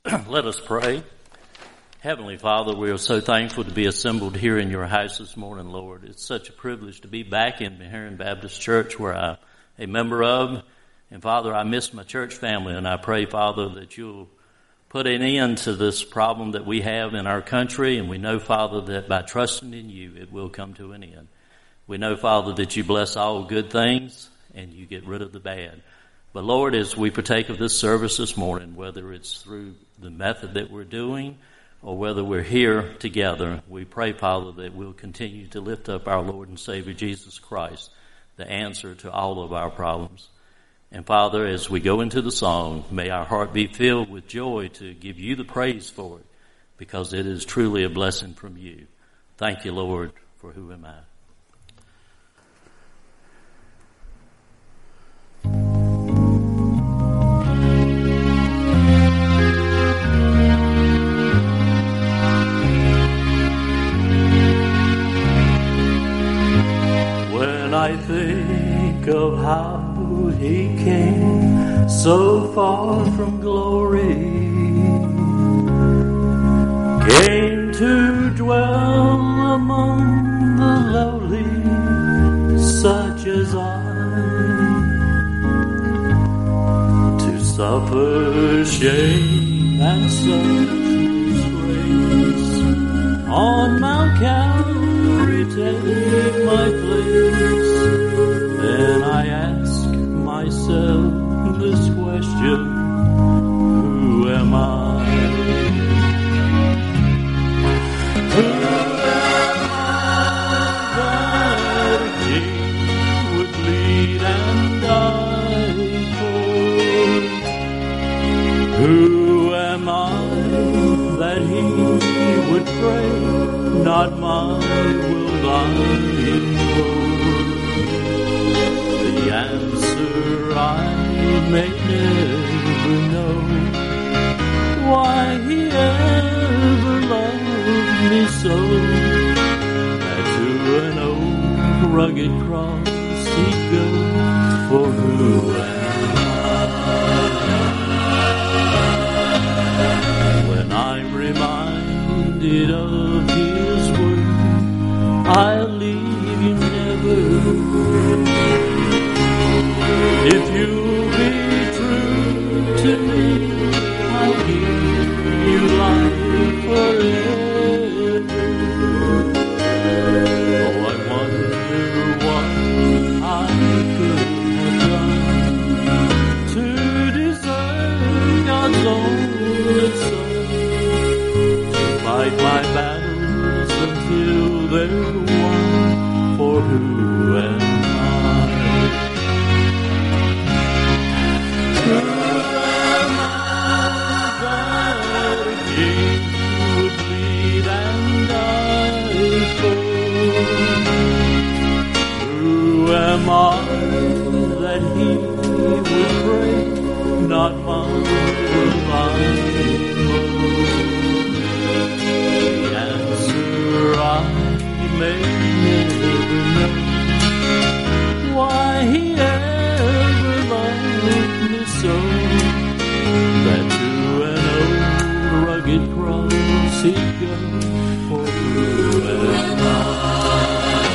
Let us pray. Heavenly Father, we are so thankful to be assembled here in your house this morning, Lord. It's such a privilege to be back in Meharron Baptist Church where I'm a member of. And Father, I miss my church family, and I pray, Father, that you'll put an end to this problem that we have in our country. And we know, Father, that by trusting in you, it will come to an end. We know, Father, that you bless all good things and you get rid of the bad. But Lord, as we partake of this service this morning, whether it's through the method that we're doing or whether we're here together, we pray, Father, that we'll continue to lift up our Lord and Savior Jesus Christ, the answer to all of our problems. And Father, as we go into the song, may our heart be filled with joy to give you the praise for it, because it is truly a blessing from you. Thank you, Lord, for who am I. I think of how he came so far from glory, came to dwell among the lowly, such as I, to suffer shame and such disgrace, on Mount Calvary take my place. Then I ask myself this question, who am I? Who am I that a king would bleed and die for? Who am I that he would pray, not my will thine go? The answer I may never know, why he ever loved me so, that to an old rugged cross he'd go. For who am I? When I'm reminded of his word, I'll leave you never. If you'll be true to me, I'll give you life forever. Oh, I wonder what I could have done to deserve God's only Son, to fight my battles until they're won. For who am I? Who am I that a king would bleed and die for? Who am I that he would pray, not mine will I know? The answer I may never know, why he ever loved me so, that to an old rugged cross he'd go. For who am I?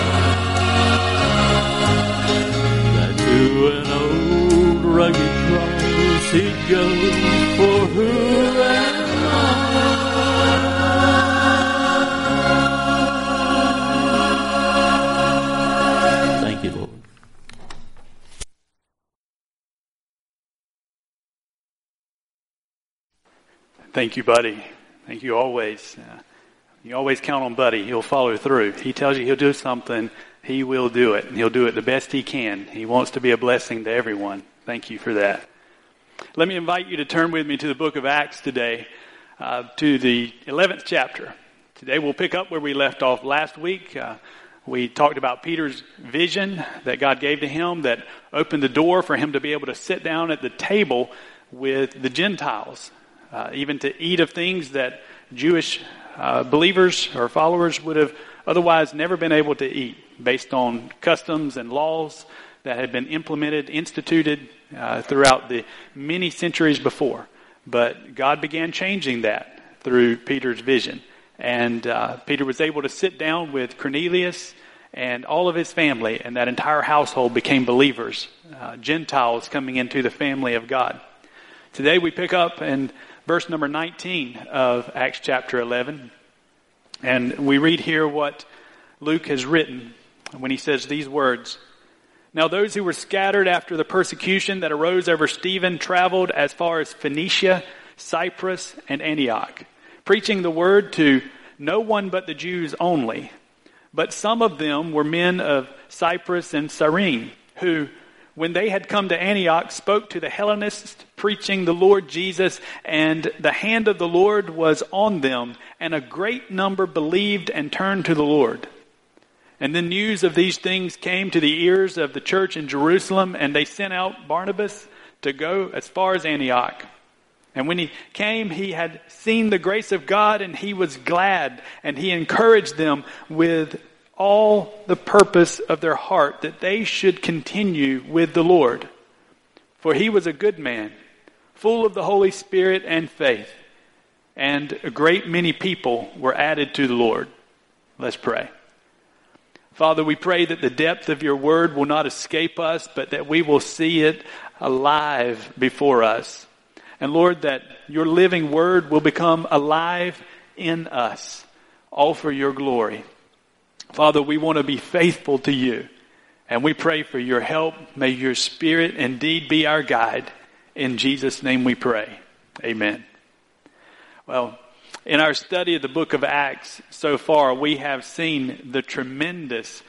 That to an old rugged cross he'd go. For who am I? Thank you, Lord. Thank you, buddy. Thank you always. You always count on Buddy. He'll follow through. He tells you he'll do something, he will do it. And he'll do it the best he can. He wants to be a blessing to everyone. Thank you for that. Let me invite you to turn with me to the book of Acts today, to the 11th chapter. Today we'll pick up where we left off last week. We talked about Peter's vision that God gave to him that opened the door for him to be able to sit down at the table with the Gentiles, even to eat of things that Jewish believers or followers would have otherwise never been able to eat, based on customs and laws that had been instituted throughout the many centuries before. But God began changing that through Peter's vision. And Peter was able to sit down with Cornelius and all of his family, and that entire household became believers, Gentiles coming into the family of God. Today we pick up in verse number 19 of Acts chapter 11, and we read here what Luke has written when he says these words. Now those who were scattered after the persecution that arose over Stephen traveled as far as Phoenicia, Cyprus, and Antioch, preaching the word to no one but the Jews only. But some of them were men of Cyprus and Cyrene, who, when they had come to Antioch, spoke to the Hellenists, preaching the Lord Jesus, and the hand of the Lord was on them, and a great number believed and turned to the Lord. And then news of these things came to the ears of the church in Jerusalem, and they sent out Barnabas to go as far as Antioch. And when he came, he had seen the grace of God, and he was glad, and he encouraged them with all the purpose of their heart that they should continue with the Lord. For he was a good man, full of the Holy Spirit and faith, and a great many people were added to the Lord. Let's pray. Father, we pray that the depth of your word will not escape us, but that we will see it alive before us. And Lord, that your living word will become alive in us, all for your glory. Father, we want to be faithful to you, and we pray for your help. May your Spirit indeed be our guide. In Jesus' name we pray. Amen. Well, in our study of the book of Acts so far, we have seen the tremendous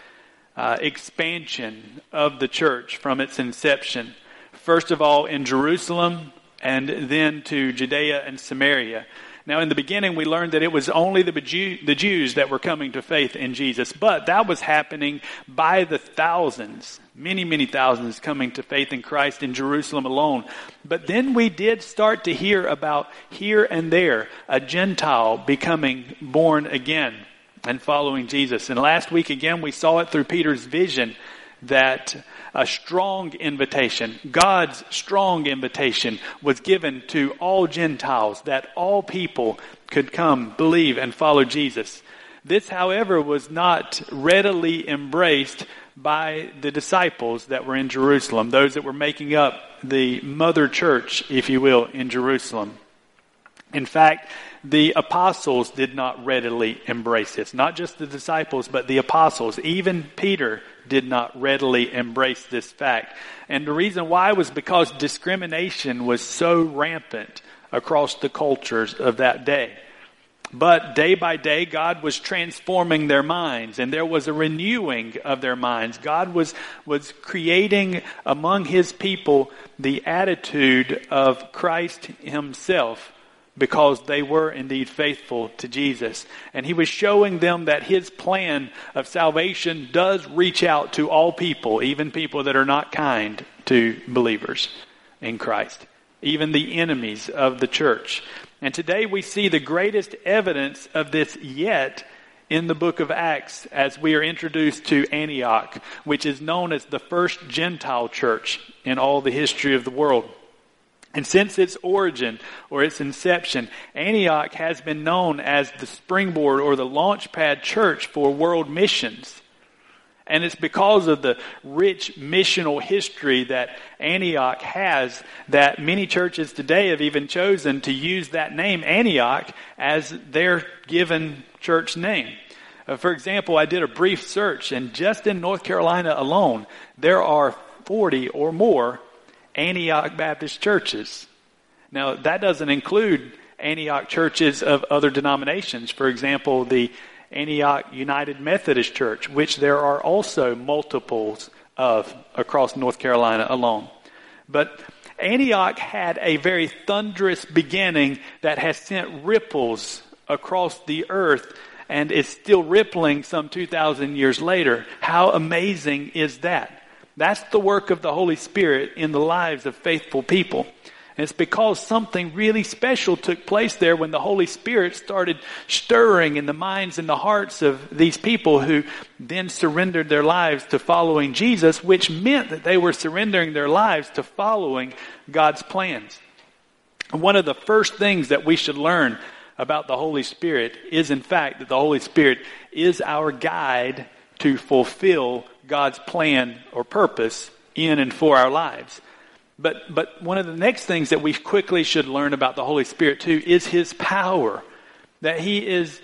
expansion of the church from its inception. First of all, in Jerusalem, and then to Judea and Samaria. Now, in the beginning, we learned that it was only the Jews that were coming to faith in Jesus. But that was happening by the thousands, many, many thousands coming to faith in Christ in Jerusalem alone. But then we did start to hear about here and there a Gentile becoming born again and following Jesus. And last week, again, we saw it through Peter's vision that a strong invitation, God's strong invitation, was given to all Gentiles, that all people could come, believe, and follow Jesus. This, however, was not readily embraced by the disciples that were in Jerusalem, those that were making up the mother church, if you will, in Jerusalem. In fact, the apostles did not readily embrace this. Not just the disciples, but the apostles. Even Peter did not readily embrace this fact. And the reason why was because discrimination was so rampant across the cultures of that day. But day by day, God was transforming their minds, and there was a renewing of their minds. God was creating among his people the attitude of Christ himself, because they were indeed faithful to Jesus. And he was showing them that his plan of salvation does reach out to all people, even people that are not kind to believers in Christ, even the enemies of the church. And today we see the greatest evidence of this yet in the book of Acts as we are introduced to Antioch, which is known as the first Gentile church in all the history of the world. And since its origin or its inception, Antioch has been known as the springboard or the launchpad church for world missions. And it's because of the rich missional history that Antioch has that many churches today have even chosen to use that name, Antioch, as their given church name. For example, I did a brief search, and just in North Carolina alone, there are 40 or more Antioch Baptist churches. Now, that doesn't include Antioch churches of other denominations. For example, the Antioch United Methodist Church, which there are also multiples of across North Carolina alone. But Antioch had a very thunderous beginning that has sent ripples across the earth and is still rippling some 2,000 years later. How amazing is that? That's the work of the Holy Spirit in the lives of faithful people. And it's because something really special took place there when the Holy Spirit started stirring in the minds and the hearts of these people who then surrendered their lives to following Jesus, which meant that they were surrendering their lives to following God's plans. One of the first things that we should learn about the Holy Spirit is, in fact, that the Holy Spirit is our guide to fulfill God's plan or purpose in and for our lives. But one of the next things that we quickly should learn about the Holy Spirit too is His power. That He is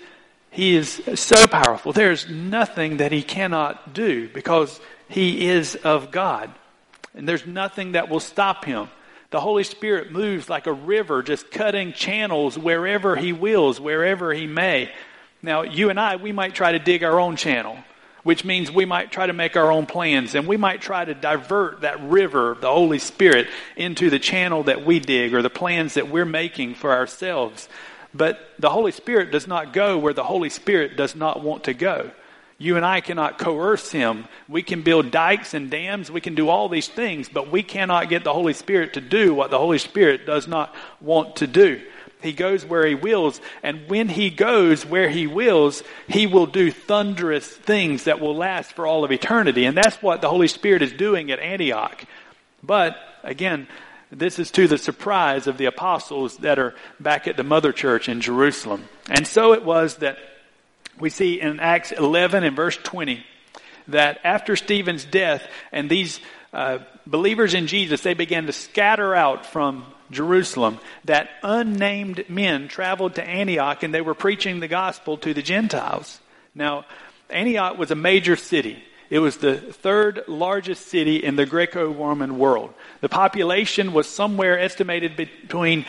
so powerful. There's nothing that He cannot do because He is of God. And there's nothing that will stop Him. The Holy Spirit moves like a river, just cutting channels wherever He wills, wherever He may. Now, you and I, we might try to dig our own channel, which means we might try to make our own plans, and we might try to divert that river, the Holy Spirit, into the channel that we dig or the plans that we're making for ourselves. But the Holy Spirit does not go where the Holy Spirit does not want to go. You and I cannot coerce Him. We can build dikes and dams. We can do all these things, but we cannot get the Holy Spirit to do what the Holy Spirit does not want to do. He goes where He wills, and when He goes where He wills, He will do thunderous things that will last for all of eternity. And that's what the Holy Spirit is doing at Antioch. But, again, this is to the surprise of the apostles that are back at the mother church in Jerusalem. And so it was that we see in Acts 11 and verse 20 that after Stephen's death and these believers in Jesus, they began to scatter out from Jerusalem, that unnamed men traveled to Antioch and they were preaching the gospel to the Gentiles. Now, Antioch was a major city. It was the third largest city in the Greco-Roman world. The population was somewhere estimated between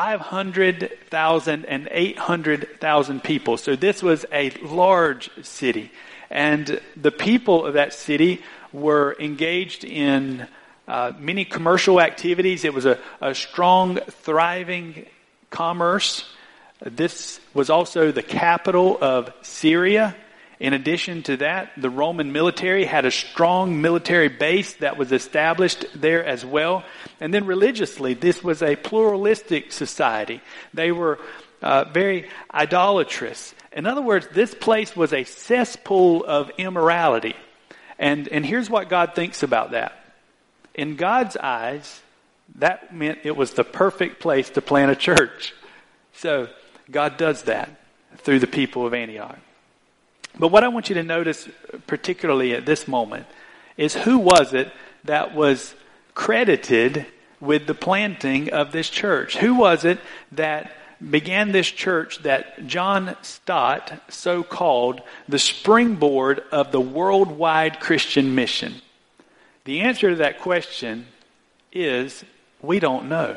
500,000 and 800,000 people. So this was a large city. And the people of that city were engaged in many commercial activities. It was a strong, thriving commerce. This was also the capital of Syria. In addition to that, the Roman military had a strong military base that was established there as well. And then religiously, this was a pluralistic society. They were very idolatrous. In other words, this place was a cesspool of immorality. And here's what God thinks about that. In God's eyes, that meant it was the perfect place to plant a church. So God does that through the people of Antioch. But what I want you to notice, particularly at this moment, is who was it that was credited with the planting of this church? Who was it that began this church that John Stott so called the springboard of the worldwide Christian mission? The answer to that question is we don't know.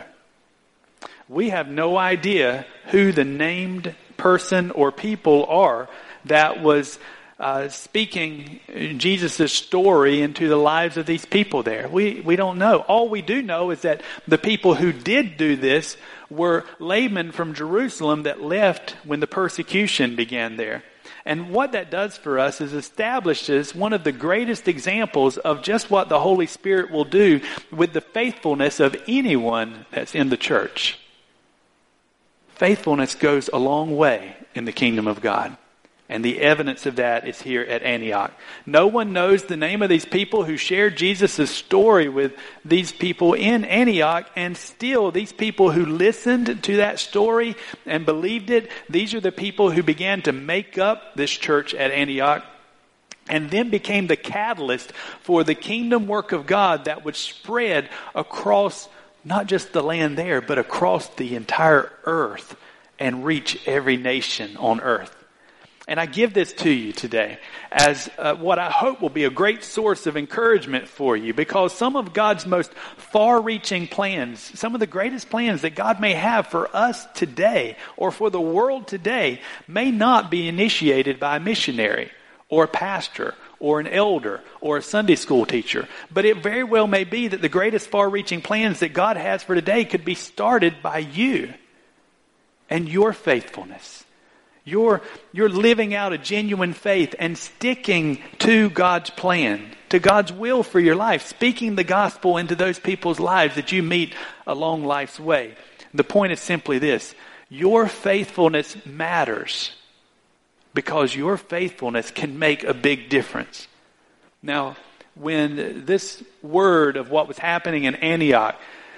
We have no idea who the named person or people are that was speaking Jesus' story into the lives of these people there. We don't know. All we do know is that the people who did do this were laymen from Jerusalem that left when the persecution began there. And what that does for us is establishes one of the greatest examples of just what the Holy Spirit will do with the faithfulness of anyone that's in the church. Faithfulness goes a long way in the kingdom of God. And the evidence of that is here at Antioch. No one knows the name of these people who shared Jesus' story with these people in Antioch. And still, these people who listened to that story and believed it, these are the people who began to make up this church at Antioch. And then became the catalyst for the kingdom work of God that would spread across not just the land there, but across the entire earth and reach every nation on earth. And I give this to you today as what I hope will be a great source of encouragement for you, because some of God's most far-reaching plans, some of the greatest plans that God may have for us today or for the world today may not be initiated by a missionary or a pastor or an elder or a Sunday school teacher. But it very well may be that the greatest far-reaching plans that God has for today could be started by you and your faithfulness. You're living out a genuine faith and sticking to God's plan, to God's will for your life, speaking the gospel into those people's lives that you meet along life's way. The point is simply this: your faithfulness matters because your faithfulness can make a big difference. Now, when this word of what was happening in Antioch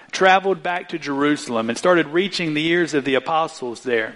traveled back to Jerusalem and started reaching the ears of the apostles there.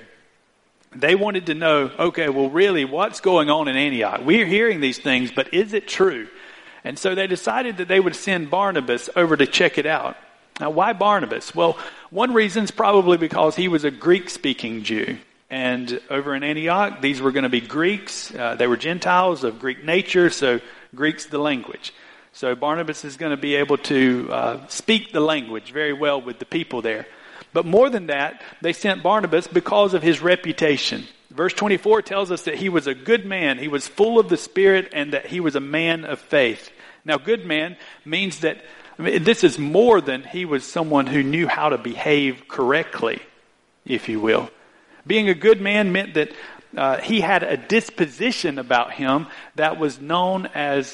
They wanted to know, okay, well, really, what's going on in Antioch? We're hearing these things, but is it true? And so they decided that they would send Barnabas over to check it out. Now, why Barnabas? Well, one reason is probably because he was a Greek-speaking Jew. And over in Antioch, these were going to be Greeks. They were Gentiles of Greek nature, so Greek's the language. So Barnabas is going to be able to speak the language very well with the people there. But more than that, they sent Barnabas because of his reputation. Verse 24 tells us that he was a good man, he was full of the Spirit, and that he was a man of faith. Now, good man means that, this is more than he was someone who knew how to behave correctly, if you will. Being a good man meant that he had a disposition about him that was known as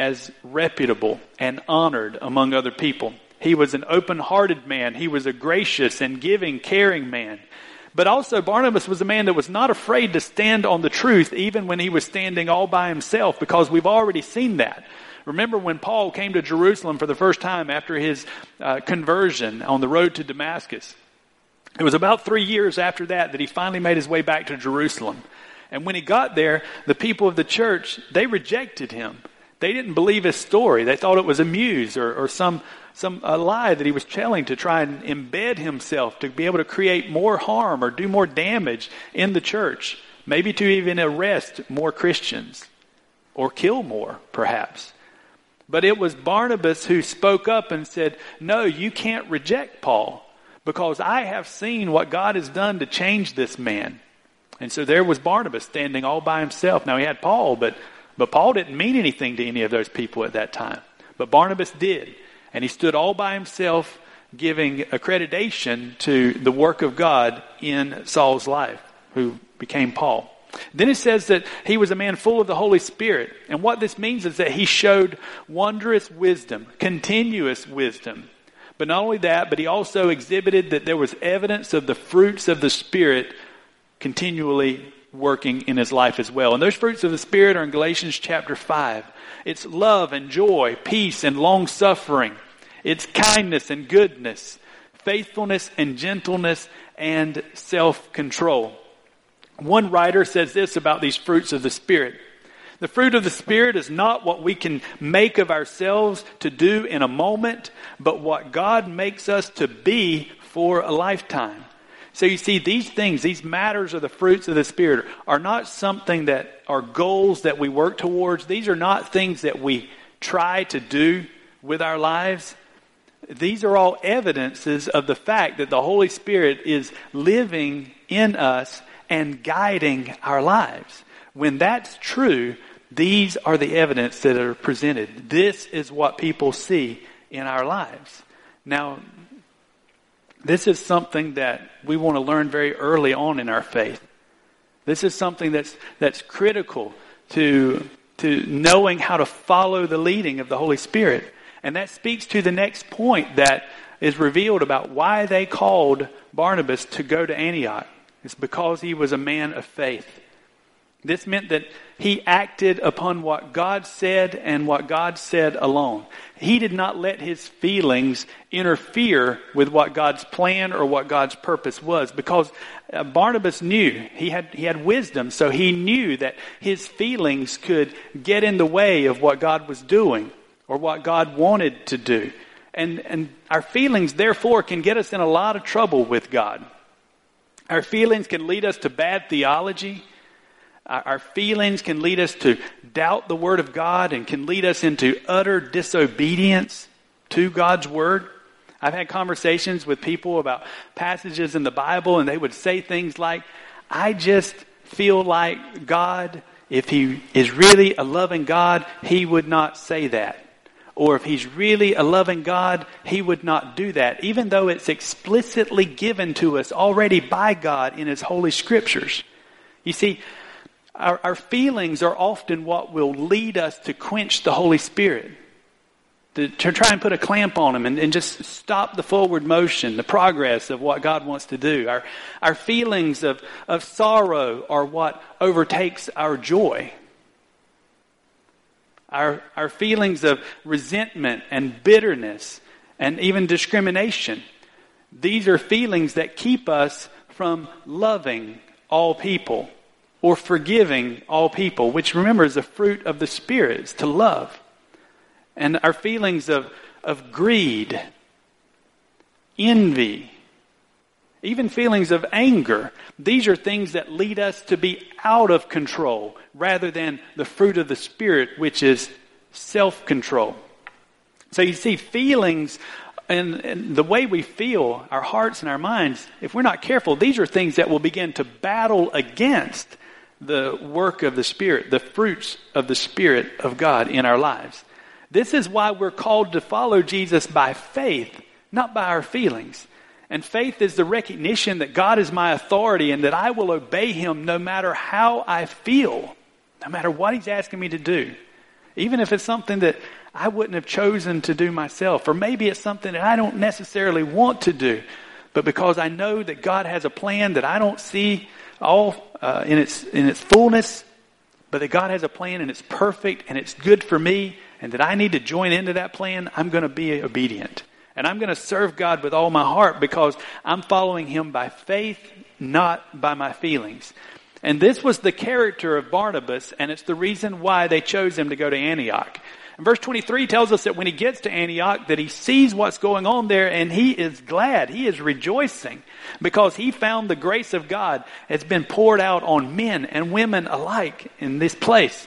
reputable and honored among other people. He was an open-hearted man. He was a gracious and giving, caring man. But also Barnabas was a man that was not afraid to stand on the truth even when he was standing all by himself, because we've already seen that. Remember when Paul came to Jerusalem for the first time after his conversion on the road to Damascus? It was about 3 years after that he finally made his way back to Jerusalem. And when he got there, the people of the church, they rejected him. They didn't believe his story. They thought it was a muse or some lie that he was telling to try and embed himself to be able to create more harm or do more damage in the church. Maybe to even arrest more Christians or kill more, perhaps. But it was Barnabas who spoke up and said, no, you can't reject Paul, because I have seen what God has done to change this man. And so there was Barnabas standing all by himself. Now he had Paul, but Paul didn't mean anything to any of those people at that time. But Barnabas did. And he stood all by himself, giving accreditation to the work of God in Saul's life, who became Paul. Then it says that he was a man full of the Holy Spirit. And what this means is that he showed wondrous wisdom, continuous wisdom. But not only that, but he also exhibited that there was evidence of the fruits of the Spirit continually working in his life as well. And those fruits of the Spirit are in Galatians chapter 5. It's love and joy, peace and long suffering. It's kindness and goodness, faithfulness and gentleness and self-control. One writer says this about these fruits of the Spirit. The fruit of the Spirit is not what we can make of ourselves to do in a moment, but what God makes us to be for a lifetime. So you see, these things, these matters of the fruits of the Spirit are not something that are goals that we work towards. These are not things that we try to do with our lives. These are all evidences of the fact that the Holy Spirit is living in us and guiding our lives. When that's true, these are the evidence that are presented. This is what people see in our lives. Now, this is something that we want to learn very early on in our faith. This is something that's critical to knowing how to follow the leading of the Holy Spirit. And that speaks to the next point that is revealed about why they called Barnabas to go to Antioch. It's because he was a man of faith. This meant that he acted upon what God said and what God said alone. He did not let his feelings interfere with what God's plan or what God's purpose was, because Barnabas knew, he had wisdom, so he knew that his feelings could get in the way of what God was doing or what God wanted to do. And our feelings, therefore, can get us in a lot of trouble with God. Our feelings can lead us to bad theology. Our feelings can lead us to doubt the Word of God and can lead us into utter disobedience to God's Word. I've had conversations with people about passages in the Bible, and they would say things like, I just feel like God, if He is really a loving God, He would not say that. Or if He's really a loving God, He would not do that, even though it's explicitly given to us already by God in His Holy Scriptures. You see, our feelings are often what will lead us to quench the Holy Spirit, to try and put a clamp on Him and just stop the forward motion, the progress of what God wants to do. Our feelings of sorrow are what overtakes our joy. Our feelings of resentment and bitterness and even discrimination. These are feelings that keep us from loving all people or forgiving all people, which, remember, is the fruit of the Spirit, is to love. And our feelings of greed, envy, even feelings of anger. These are things that lead us to be out of control rather than the fruit of the Spirit, which is self-control. So you see, feelings and the way we feel, our hearts and our minds, if we're not careful, these are things that will begin to battle against the work of the Spirit, the fruits of the Spirit of God in our lives. This is why we're called to follow Jesus by faith, not by our feelings. And faith is the recognition that God is my authority and that I will obey Him no matter how I feel, no matter what He's asking me to do. Even if it's something that I wouldn't have chosen to do myself, or maybe it's something that I don't necessarily want to do, but because I know that God has a plan that I don't see all in its fullness, but that God has a plan and it's perfect and it's good for me, and that I need to join into that plan, I'm going to be obedient. And I'm going to serve God with all my heart because I'm following Him by faith, not by my feelings. And this was the character of Barnabas, and it's the reason why they chose him to go to Antioch. And verse 23 tells us that when he gets to Antioch, that he sees what's going on there, and he is glad. He is rejoicing because he found the grace of God has been poured out on men and women alike in this place.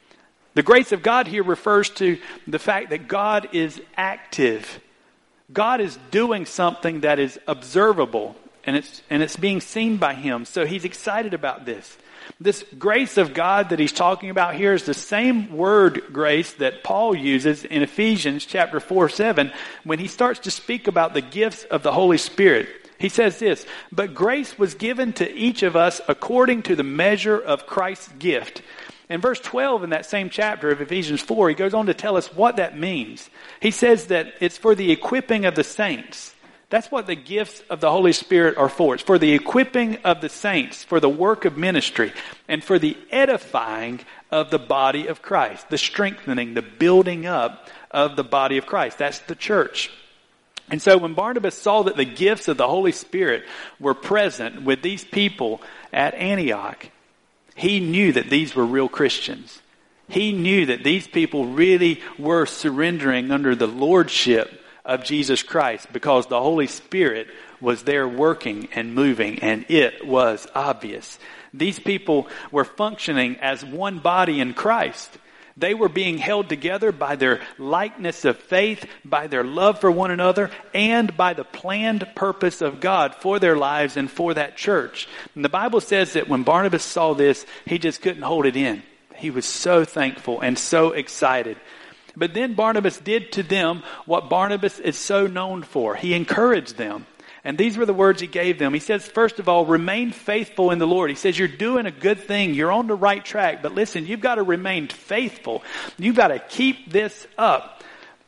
The grace of God here refers to the fact that God is active. God is doing something that is observable, and it's being seen by Him. So he's excited about this. This grace of God that he's talking about here is the same word grace that Paul uses in Ephesians chapter 4:7 when he starts to speak about the gifts of the Holy Spirit. He says this, "But grace was given to each of us according to the measure of Christ's gift." In verse 12 in that same chapter of Ephesians 4, he goes on to tell us what that means. He says that it's for the equipping of the saints. That's what the gifts of the Holy Spirit are for. It's for the equipping of the saints, for the work of ministry, and for the edifying of the body of Christ, the strengthening, the building up of the body of Christ. That's the church. And so when Barnabas saw that the gifts of the Holy Spirit were present with these people at Antioch, he knew that these were real Christians. He knew that these people really were surrendering under the lordship of Jesus Christ because the Holy Spirit was there working and moving, and it was obvious. These people were functioning as one body in Christ. They were being held together by their likeness of faith, by their love for one another, and by the planned purpose of God for their lives and for that church. And the Bible says that when Barnabas saw this, he just couldn't hold it in. He was so thankful and so excited. But then Barnabas did to them what Barnabas is so known for. He encouraged them. And these were the words he gave them. He says, first of all, remain faithful in the Lord. He says, you're doing a good thing. You're on the right track. But listen, you've got to remain faithful. You've got to keep this up.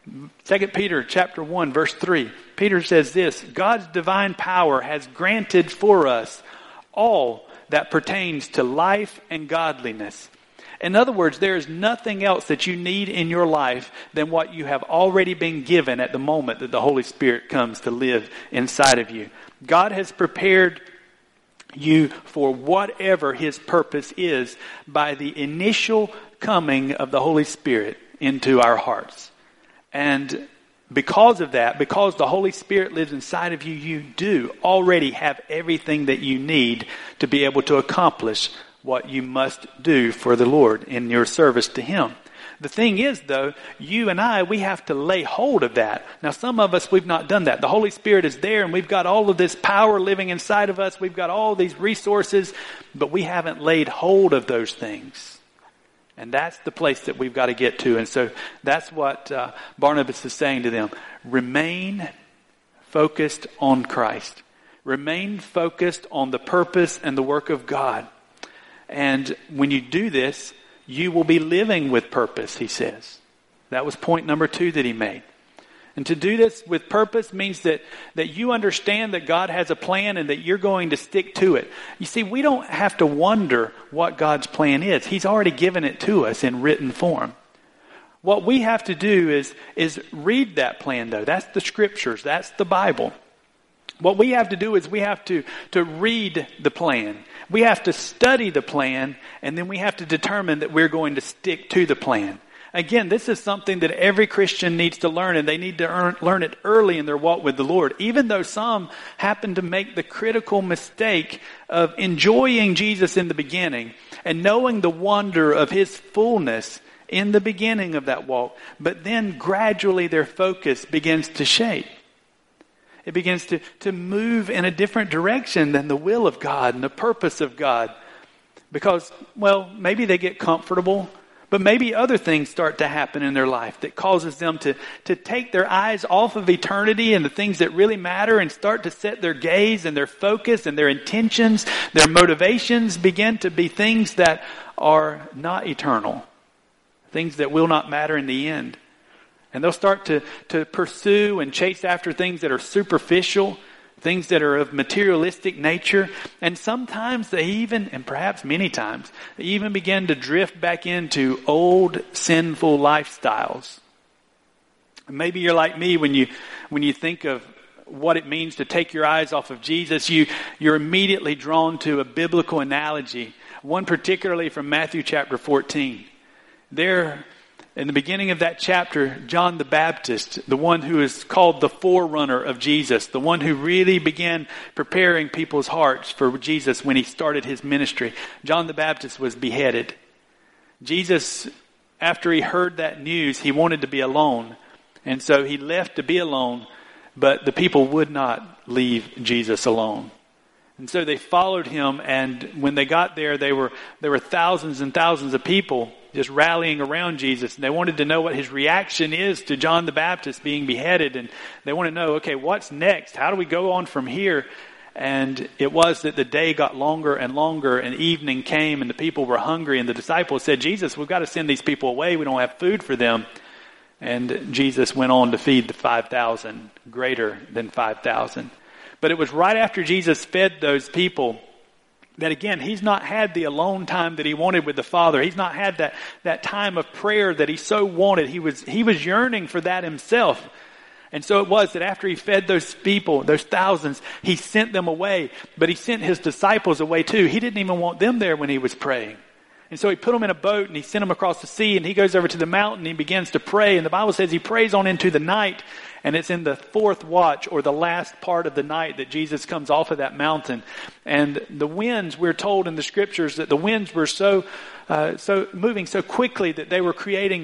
2 Peter chapter 1, verse 3. Peter says this, God's divine power has granted for us all that pertains to life and godliness. In other words, there is nothing else that you need in your life than what you have already been given at the moment that the Holy Spirit comes to live inside of you. God has prepared you for whatever His purpose is by the initial coming of the Holy Spirit into our hearts. And because of that, because the Holy Spirit lives inside of you, you do already have everything that you need to be able to accomplish what you must do for the Lord in your service to Him. The thing is, though, you and I, we have to lay hold of that. Now, some of us, we've not done that. The Holy Spirit is there, and we've got all of this power living inside of us. We've got all these resources, but we haven't laid hold of those things. And that's the place that we've got to get to. And so that's what Barnabas is saying to them. Remain focused on Christ. Remain focused on the purpose and the work of God. And when you do this, you will be living with purpose, he says. That was point number 2 that he made. And to do this with purpose means that you understand that God has a plan and that you're going to stick to it. You see, we don't have to wonder what God's plan is. He's already given it to us in written form. What we have to do is read that plan, though. That's the Scriptures. That's the Bible. What we have to do is we have to read the plan. We have to study the plan, and then we have to determine that we're going to stick to the plan. Again, this is something that every Christian needs to learn, and they need to learn it early in their walk with the Lord. Even though some happen to make the critical mistake of enjoying Jesus in the beginning and knowing the wonder of His fullness in the beginning of that walk, but then gradually their focus begins to shape. It begins to move in a different direction than the will of God and the purpose of God. Because, well, maybe they get comfortable, but maybe other things start to happen in their life that causes them to take their eyes off of eternity and the things that really matter and start to set their gaze and their focus and their intentions, their motivations begin to be things that are not eternal. Things that will not matter in the end. And they'll start to pursue and chase after things that are superficial, things that are of materialistic nature. And sometimes they even, and perhaps many times, they even begin to drift back into old sinful lifestyles. Maybe you're like me when you think of what it means to take your eyes off of Jesus, you're immediately drawn to a biblical analogy. One particularly from Matthew chapter 14. There, in the beginning of that chapter, John the Baptist, the one who is called the forerunner of Jesus, the one who really began preparing people's hearts for Jesus when he started his ministry, John the Baptist was beheaded. Jesus, after he heard that news, he wanted to be alone. And so he left to be alone, but the people would not leave Jesus alone. And so they followed him, and when they got there were thousands and thousands of people just rallying around Jesus. And they wanted to know what his reaction is to John the Baptist being beheaded. And they want to know, okay, what's next? How do we go on from here? And it was that the day got longer and longer, and evening came, and the people were hungry. And the disciples said, Jesus, we've got to send these people away. We don't have food for them. And Jesus went on to feed the 5,000, greater than 5,000. But it was right after Jesus fed those people that, again, he's not had the alone time that he wanted with the Father. He's not had that time of prayer that he so wanted. He was yearning for that himself. And so it was that after he fed those people, those thousands, he sent them away. But he sent his disciples away too. He didn't even want them there when he was praying. And so he put them in a boat and he sent them across the sea, and he goes over to the mountain and he begins to pray. And the Bible says he prays on into the night. And it's in the fourth watch, or the last part of the night, that Jesus comes off of that mountain. And the winds, we're told in the Scriptures that the winds were so moving so quickly that they were creating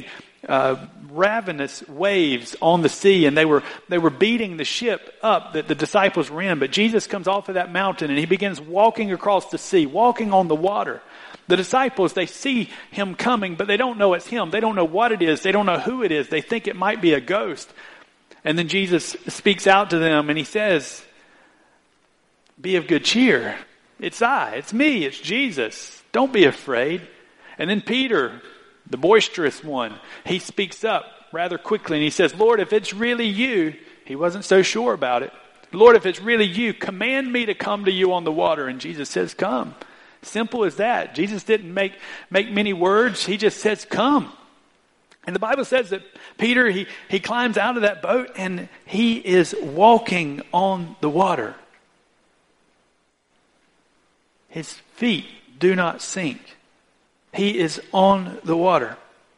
ravenous waves on the sea, and they were beating the ship up that the disciples were in. But Jesus comes off of that mountain and he begins walking across the sea, walking on the water. The disciples, they see him coming, but they don't know it's him. They don't know what it is. They don't know who it is. They think it might be a ghost. And then Jesus speaks out to them and he says, be of good cheer. It's I, it's me, it's Jesus. Don't be afraid. And then Peter, the boisterous one, he speaks up rather quickly and he says, Lord, if it's really you, he wasn't so sure about it. Lord, if it's really you, command me to come to you on the water. And Jesus says, come. Simple as that. Jesus didn't make many words. He just says, come. And the Bible says that Peter, he climbs out of that boat and he is walking on the water. His feet do not sink. He is on the water.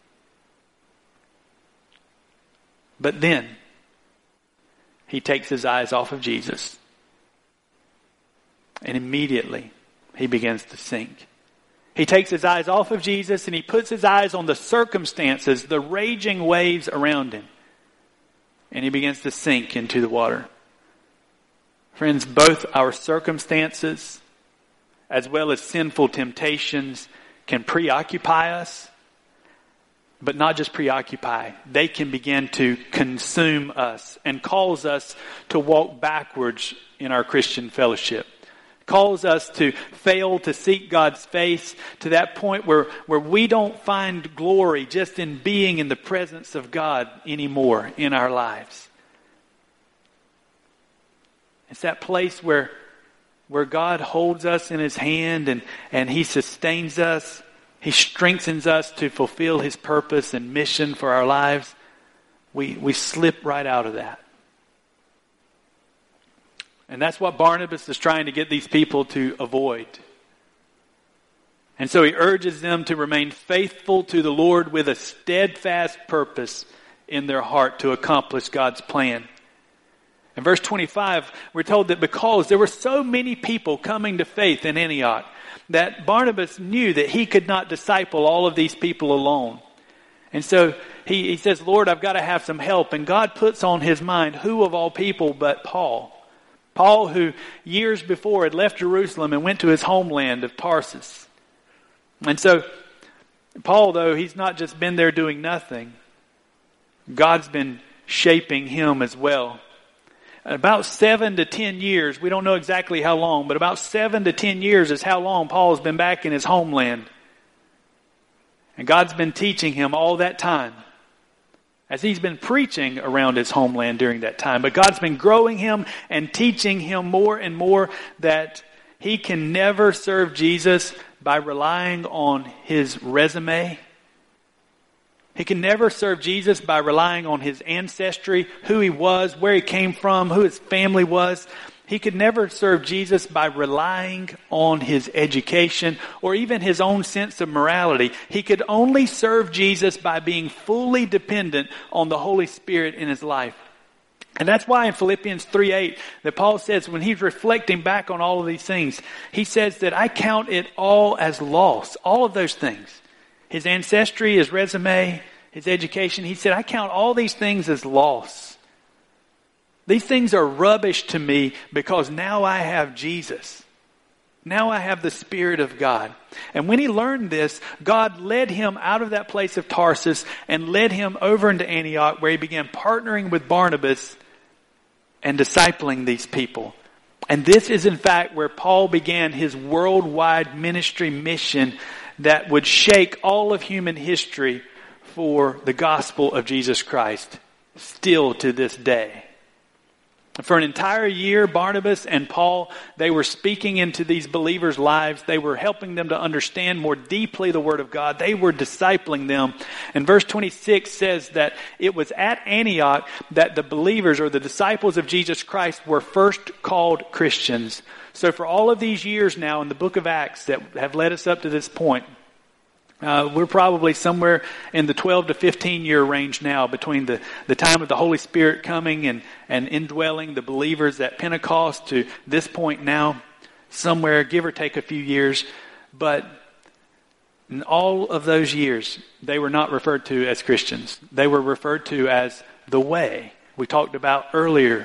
But then he takes his eyes off of Jesus. And immediately he begins to sink. He takes his eyes off of Jesus and he puts his eyes on the circumstances, the raging waves around him. And he begins to sink into the water. Friends, both our circumstances as well as sinful temptations can preoccupy us, but not just preoccupy. They can begin to consume us and cause us to walk backwards in our Christian fellowship. Calls us to fail to seek God's face to that point where we don't find glory just in being in the presence of God anymore in our lives. It's that place where God holds us in his hand and he sustains us He strengthens us to fulfill His purpose and mission for our lives, we slip right out of that. And that's what Barnabas is trying to get these people to avoid. And so he urges them to remain faithful to the Lord with a steadfast purpose in their heart to accomplish God's plan. In verse 25, we're told that because there were so many people coming to faith in Antioch, that Barnabas knew that he could not disciple all of these people alone. And so he says, Lord, I've got to have some help. And God puts on his mind, who of all people but Paul? Paul, who years before had left Jerusalem and went to his homeland of Tarsus. And so Paul, though, he's not just been there doing nothing. God's been shaping him as well. About 7 to 10 years, we don't know exactly how long, but about 7 to 10 years is how long Paul has been back in his homeland. And God's been teaching him all that time, as he's been preaching around his homeland during that time. But God's been growing him and teaching him more and more that he can never serve Jesus by relying on his resume. He can never serve Jesus by relying on his ancestry, who he was, where he came from, who his family was. He could never serve Jesus by relying on his education or even his own sense of morality. He could only serve Jesus by being fully dependent on the Holy Spirit in his life. And that's why in Philippians 3:8 that Paul says, when he's reflecting back on all of these things, he says that I count it all as loss. All of those things. His ancestry, his resume, his education. He said, I count all these things as loss. These things are rubbish to me because now I have Jesus. Now I have the Spirit of God. And when he learned this, God led him out of that place of Tarsus and led him over into Antioch, where he began partnering with Barnabas and discipling these people. And this is in fact where Paul began his worldwide ministry mission that would shake all of human history for the gospel of Jesus Christ, still to this day. For an entire year, Barnabas and Paul, they were speaking into these believers' lives. They were helping them to understand more deeply the Word of God. They were discipling them. And verse 26 says that it was at Antioch that the believers or the disciples of Jesus Christ were first called Christians. So for all of these years now in the book of Acts that have led us up to this point, we're probably somewhere in the 12 to 15 year range now between the time of the Holy Spirit coming and indwelling the believers at Pentecost to this point now, somewhere give or take a few years. But in all of those years, they were not referred to as Christians. They were referred to as the Way. We talked about earlier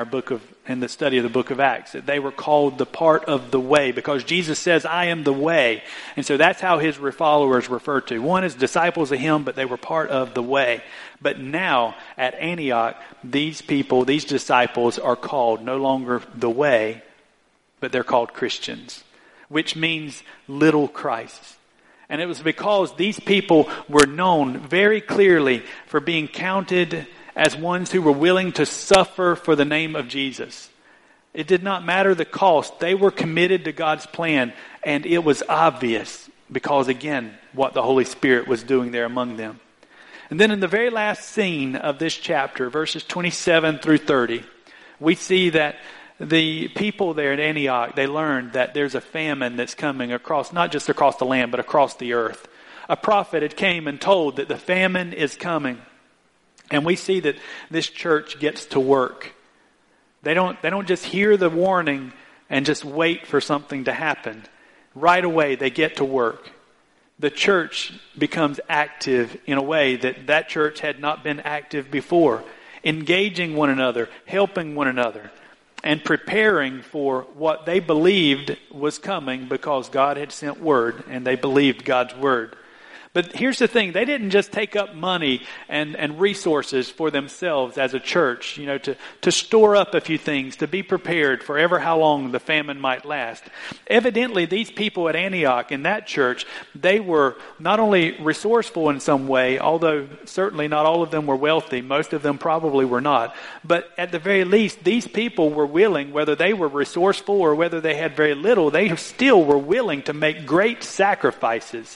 in the study of the book of Acts, that they were called the part of the way because Jesus says, I am the way. And so that's how his followers refer to. One is disciples of him, but they were part of the way. But now at Antioch, these people, these disciples are called no longer the way, but they're called Christians, which means little Christ. And it was because these people were known very clearly for being counted as ones who were willing to suffer for the name of Jesus. It did not matter the cost. They were committed to God's plan, and it was obvious because, again, what the Holy Spirit was doing there among them. And then in the very last scene of this chapter, verses 27 through 30, we see that the people there at Antioch, they learned that there's a famine that's coming across, not just across the land, but across the earth. A prophet had came and told that the famine is coming. And we see that this church gets to work. They don't just hear the warning and just wait for something to happen. Right away, they get to work. The church becomes active in a way that church had not been active before, engaging one another, helping one another, and preparing for what they believed was coming because God had sent word and they believed God's word. But here's the thing, they didn't just take up money and resources for themselves as a church, to store up a few things, to be prepared for ever how long the famine might last. Evidently, these people at Antioch in that church, they were not only resourceful in some way, although certainly not all of them were wealthy, most of them probably were not. But at the very least, these people were willing, whether they were resourceful or whether they had very little, they still were willing to make great sacrifices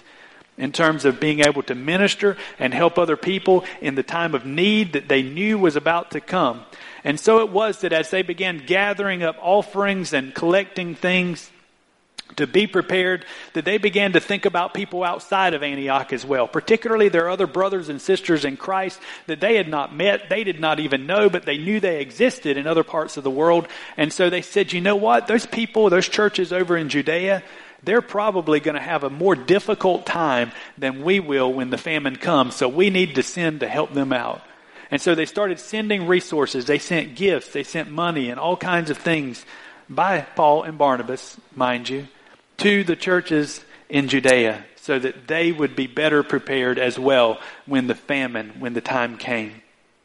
in terms of being able to minister and help other people in the time of need that they knew was about to come. And so it was that as they began gathering up offerings and collecting things to be prepared, that they began to think about people outside of Antioch as well, particularly their other brothers and sisters in Christ that they had not met, they did not even know, but they knew they existed in other parts of the world. And so they said, you know what, those people, those churches over in Judea, they're probably going to have a more difficult time than we will when the famine comes, so we need to send to help them out. And so they started sending resources. They sent gifts, they sent money and all kinds of things by Paul and Barnabas, mind you, to the churches in Judea so that they would be better prepared as well when the famine, when the time came.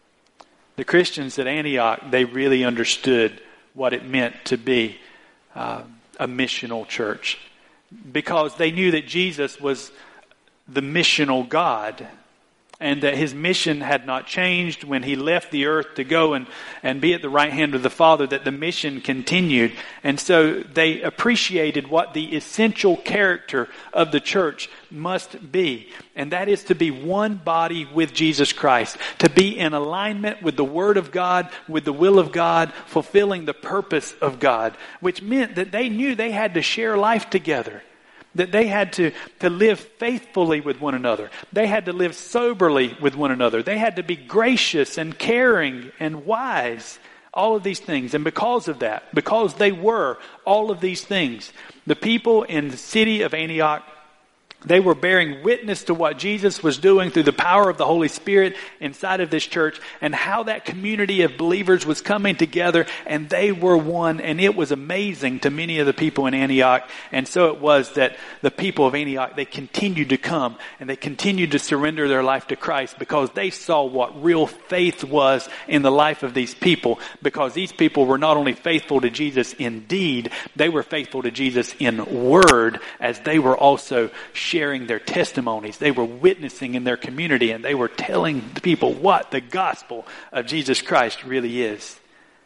The Christians at Antioch, they really understood what it meant to be a missional church, because they knew that Jesus was the missional God and that his mission had not changed when he left the earth to go and be at the right hand of the Father, that the mission continued. And so they appreciated what the essential character of the church must be. And that is to be one body with Jesus Christ, to be in alignment with the Word of God, with the will of God, fulfilling the purpose of God, which meant that they knew they had to share life together. That they had to live faithfully with one another. They had to live soberly with one another. They had to be gracious and caring and wise. All of these things. And because of that, because they were all of these things, the people in the city of Antioch, they were bearing witness to what Jesus was doing through the power of the Holy Spirit inside of this church, and how that community of believers was coming together, and they were one, and it was amazing to many of the people in Antioch. And so it was that the people of Antioch, they continued to come and they continued to surrender their life to Christ, because they saw what real faith was in the life of these people, because these people were not only faithful to Jesus in deed, they were faithful to Jesus in word, as they were also sharing their testimonies. They were witnessing in their community, and they were telling the people what the gospel of Jesus Christ really is.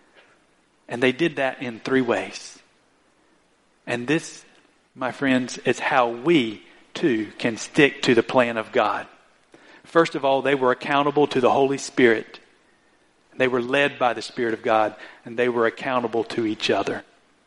And they did that in 3 ways. And this, my friends, is how we too can stick to the plan of God. First of all, they were accountable to the Holy Spirit. They were led by the Spirit of God, and they were accountable to each other.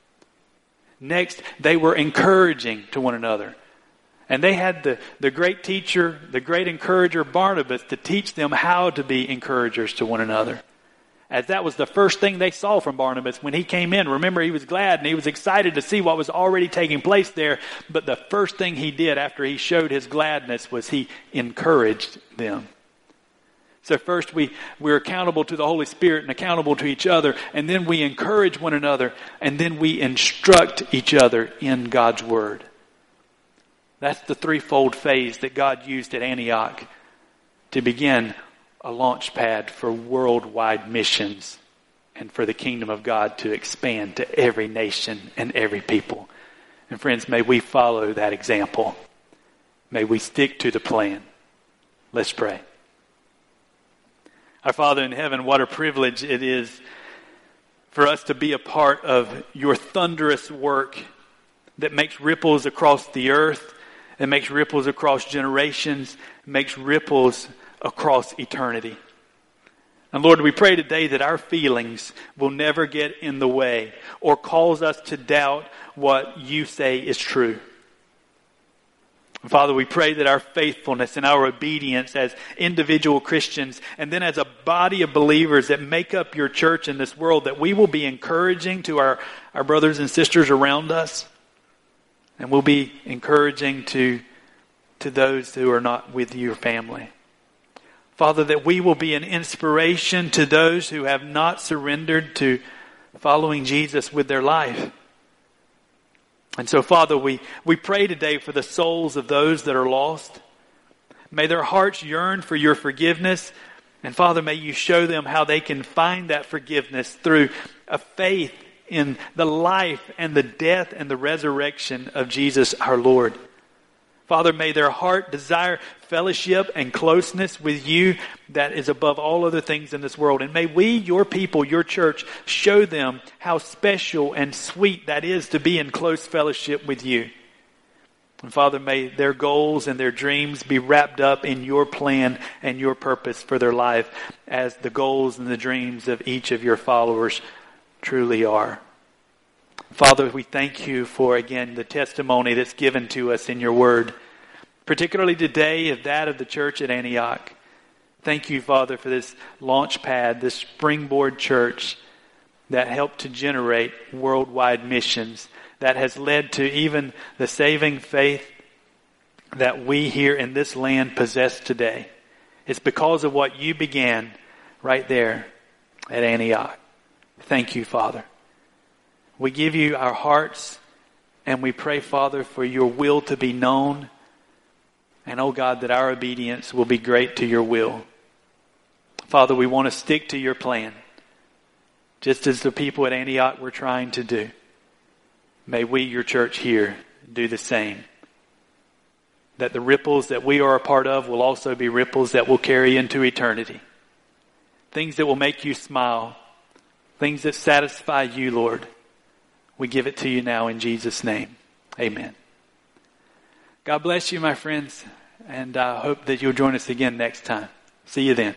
Next, they were encouraging to one another. And they had the great teacher, the great encourager, Barnabas, to teach them how to be encouragers to one another. As that was the first thing they saw from Barnabas when he came in. Remember, he was glad and he was excited to see what was already taking place there. But the first thing he did after he showed his gladness was he encouraged them. So first we're accountable to the Holy Spirit and accountable to each other. And then we encourage one another. And then we instruct each other in God's Word. That's the threefold phase that God used at Antioch to begin a launch pad for worldwide missions and for the kingdom of God to expand to every nation and every people. And friends, may we follow that example. May we stick to the plan. Let's pray. Our Father in heaven, what a privilege it is for us to be a part of your thunderous work that makes ripples across the earth. It makes ripples across generations, makes ripples across eternity. And Lord, we pray today that our feelings will never get in the way or cause us to doubt what you say is true. Father, we pray that our faithfulness and our obedience as individual Christians, and then as a body of believers that make up your church in this world, that we will be encouraging to our brothers and sisters around us. And we'll be encouraging to those who are not with your family. Father, that we will be an inspiration to those who have not surrendered to following Jesus with their life. And so, Father, we pray today for the souls of those that are lost. May their hearts yearn for your forgiveness. And Father, may you show them how they can find that forgiveness through a faith in the life and the death and the resurrection of Jesus our Lord. Father, may their heart desire fellowship and closeness with you that is above all other things in this world. And may we, your people, your church, show them how special and sweet that is to be in close fellowship with you. And Father, may their goals and their dreams be wrapped up in your plan and your purpose for their life, as the goals and the dreams of each of your followers truly are. Father, we thank you for, again, the testimony that's given to us in your word, particularly today of that of the church at Antioch. Thank you, Father, for this launch pad, this springboard church that helped to generate worldwide missions, that has led to even the saving faith that we here in this land possess today. It's because of what you began right there at Antioch. Thank you, Father. We give you our hearts, and we pray, Father, for your will to be known, and, oh God, that our obedience will be great to your will. Father, we want to stick to your plan, just as the people at Antioch were trying to do. May we, your church here, do the same. That the ripples that we are a part of will also be ripples that will carry into eternity. Things that will make you smile. Things that satisfy you, Lord. We give it to you now in Jesus' name. Amen. God bless you, my friends, and I hope that you'll join us again next time. See you then.